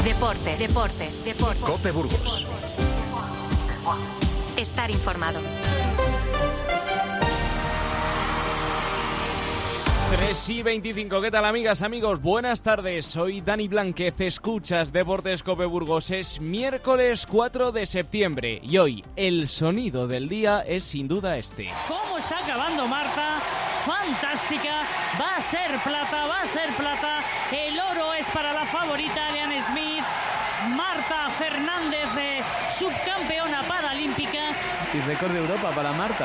Deportes. COPE Burgos. Estar informado. 3:25, ¿qué tal amigas, amigos? Buenas tardes, soy Dani Blánquez, escuchas Deportes COPE Burgos. Es miércoles 4 de septiembre y hoy el sonido del día es sin duda este. ¿Cómo está acabando Marta? Fantástica, va a ser plata, el oro es para la favorita Leanne Smith, Marta Fernández, subcampeona paralímpica. Y récord de Europa para Marta.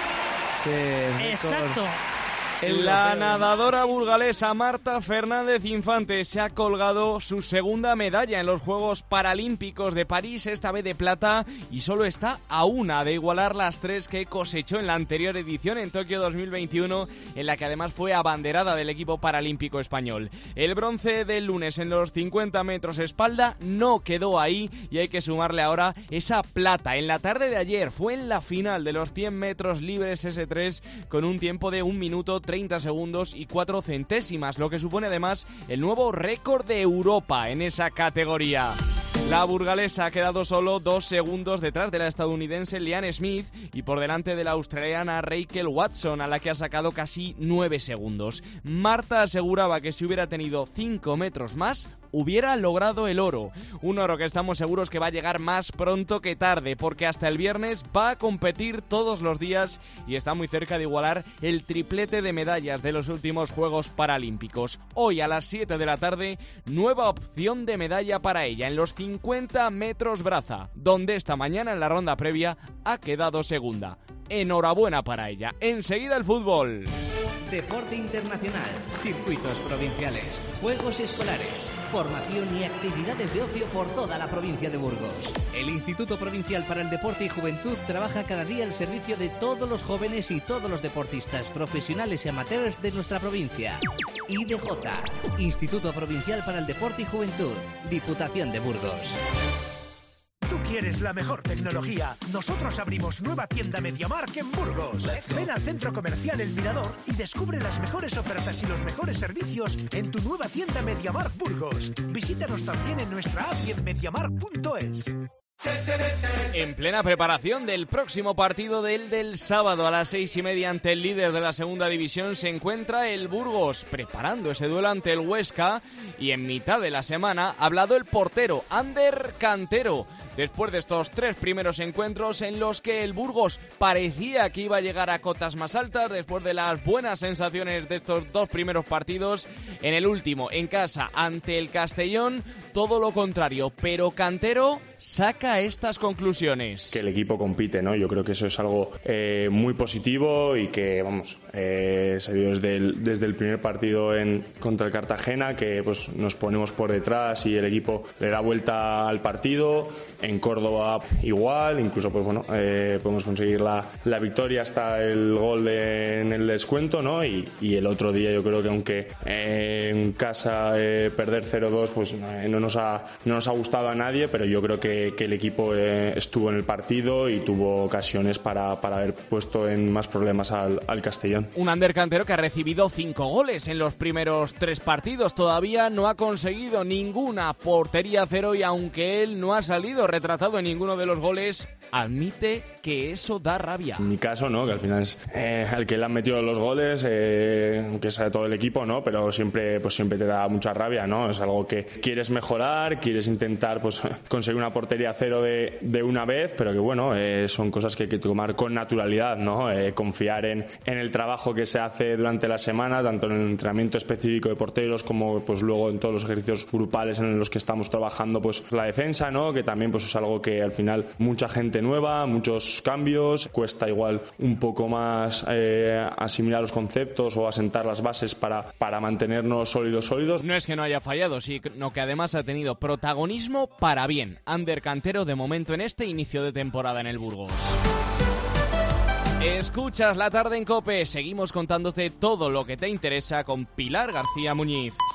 Exacto. La nadadora burgalesa Marta Fernández Infante se ha colgado su segunda medalla en los Juegos Paralímpicos de París, esta vez de plata, y solo está a una de igualar las 3 que cosechó en la anterior edición en Tokio 2021, en la que además fue abanderada del equipo paralímpico español. El bronce del lunes en los 50 metros espalda no quedó ahí y hay que sumarle ahora esa plata. En la tarde de ayer fue en la final de los 100 metros libres S3 con un tiempo de 1 minuto 30 segundos y 4 centésimas, lo que supone además el nuevo récord de Europa en esa categoría. La burgalesa ha quedado solo 2 segundos detrás de la estadounidense Leanne Smith y por delante de la australiana Rachel Watson, a la que ha sacado casi 9 segundos. Marta aseguraba que si hubiera tenido 5 metros más, hubiera logrado el oro. Un oro que estamos seguros que va a llegar más pronto que tarde, porque hasta el viernes va a competir todos los días y está muy cerca de igualar el triplete de medallas de los últimos Juegos Paralímpicos. Hoy a las 7 de la tarde, nueva opción de medalla para ella en los 50 metros braza, donde esta mañana en la ronda previa ha quedado segunda. Enhorabuena para ella. Enseguida el fútbol. Deporte internacional, circuitos provinciales, juegos escolares, formación y actividades de ocio por toda la provincia de Burgos. El Instituto Provincial para el Deporte y Juventud trabaja cada día al servicio de todos los jóvenes y todos los deportistas profesionales y amateurs de nuestra provincia. IDJ, Instituto Provincial para el Deporte y Juventud, Diputación de Burgos. ¿Tú quieres la mejor tecnología? Nosotros abrimos nueva tienda MediaMarkt en Burgos. Ven al centro comercial El Mirador y descubre las mejores ofertas y los mejores servicios en tu nueva tienda MediaMarkt Burgos. Visítanos también en nuestra app y en mediamarkt.es. En plena preparación del próximo partido del sábado a las 6:30 ante el líder de la segunda división se encuentra el Burgos preparando ese duelo ante el Huesca, y en mitad de la semana ha hablado el portero Ander Cantero. Después de estos 3 primeros encuentros en los que el Burgos parecía que iba a llegar a cotas más altas, después de las buenas sensaciones de estos 2 primeros partidos, en el último, en casa, ante el Castellón, todo lo contrario, pero Cantero saca estas conclusiones. Que el equipo compite, ¿no? Yo creo que eso es algo muy positivo y que, se vio desde el primer partido contra el Cartagena, que pues nos ponemos por detrás y el equipo le da vuelta al partido. En Córdoba igual, incluso podemos conseguir la victoria hasta el gol en el descuento, ¿no? Y el otro día yo creo que aunque en casa perder 0-2 pues no nos ha gustado a nadie, pero yo creo que el equipo estuvo en el partido y tuvo ocasiones para haber puesto en más problemas al Castellón. Un Ander Cantero que ha recibido 5 goles en los primeros 3 partidos, todavía no ha conseguido ninguna, portería cero, y aunque él no ha salido retratado en ninguno de los goles, admite que eso da rabia. En mi caso, ¿no? Que al final es el que le han metido los goles, aunque sea todo el equipo, ¿no? Pero siempre te da mucha rabia, ¿no? Es algo que quieres mejorar, quieres intentar pues conseguir una portería cero de una vez, pero que son cosas que hay que tomar con naturalidad, ¿no? Confiar en el trabajo que se hace durante la semana, tanto en el entrenamiento específico de porteros como pues luego en todos los ejercicios grupales en los que estamos trabajando, pues la defensa, ¿no? Que también pues es algo que al final mucha gente nueva, muchos cambios, cuesta igual un poco más asimilar los conceptos o asentar las bases para mantenernos sólidos. No es que no haya fallado, sino que además ha tenido protagonismo para bien. Ander Cantero de momento en este inicio de temporada en el Burgos. Escuchas La Tarde en COPE, seguimos contándote todo lo que te interesa con Pilar García Muñiz.